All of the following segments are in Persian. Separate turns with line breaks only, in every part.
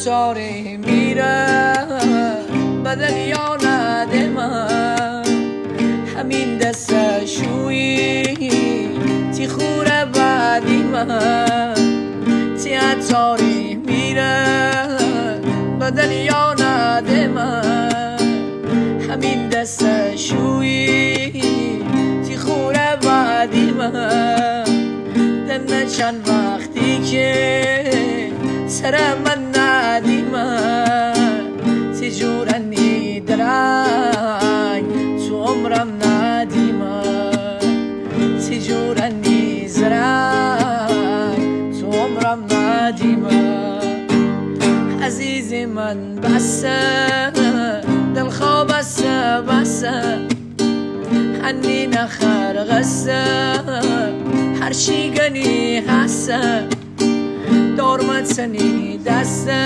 عطاره میره بدل یا نده من همین دست شویی تی خوره بعدی من تی عطاره میره بدل یا نده من همین دست شویی تی خوره بعدی من دنه چند وقتی که سر من ندی من تی جورنی درنگ تو عمرم ندی من تی جورنی زرنگ تو عمرم ندی من عزیز من بسه دل خواب بسه هنی نخر غسه هر چی گنی هسته دارمت سنی دسته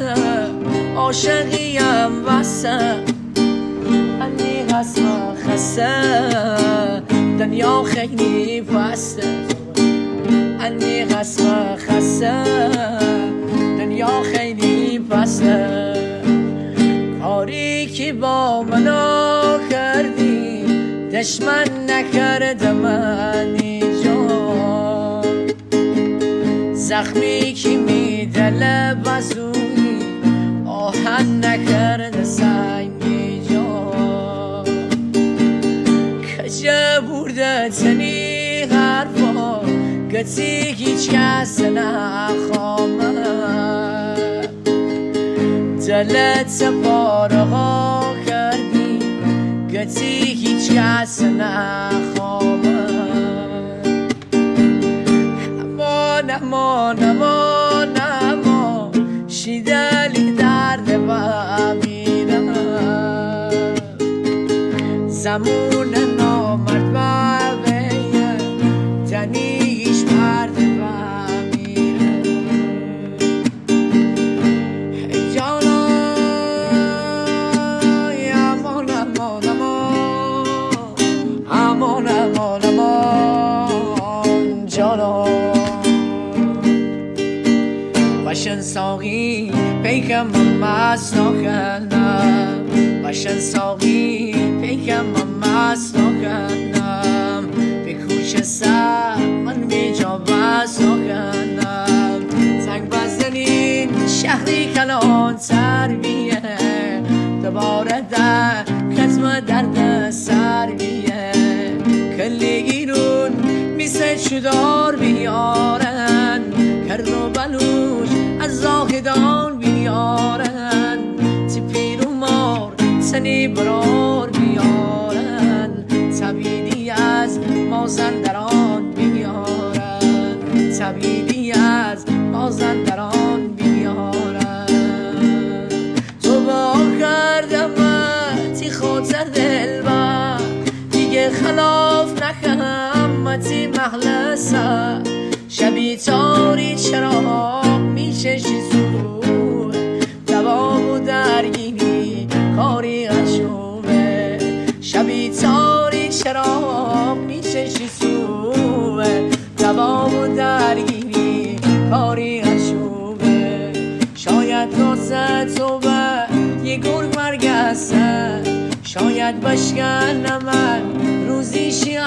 عاشقیم وسه هنی هسته خسته دنیا خیلی بسته هنی هسته خسته دنیا خیلی بسته کاری که با منو کردی دشمن نکرده منی جان زخمی که میدله بزوی آهن نکرده سنگی جان کجا برده تنی حرفا گتی هیچ کس نخوامه دلت پارها کردی گتی هیچ کس نخوامه امان شیدلی درد و میرم زمون نامرد و بیه تنیش مرد و میرم جانا امان جانا باشن ساقی پیکم مست نکنم باشن ساقی پیکم مست نکنم به کوچه سر من بی جا بست نکنم زنگ بزنین شهری کلان تربیه دوباره در کتم درد سر بیه کلیگیرون میسه چودار بیارن کرد و بلوش از زاهدان بیارن تی پیر و مار سنی برار بیارن طبیلی از مازندران بیارن طبیلی از مازندران بیارن تو با کردم تی خاطر دل با دیگه خلاف نکنم تی مخلصه شبی تاری چرا میچشی زود دوام و درگینی کاری غشومه شبی تاری چرا میچشی زود دوام و درگینی کاری غشومه شاید رازه تو به یه گرگ مرگسته شاید بشکنم من روزی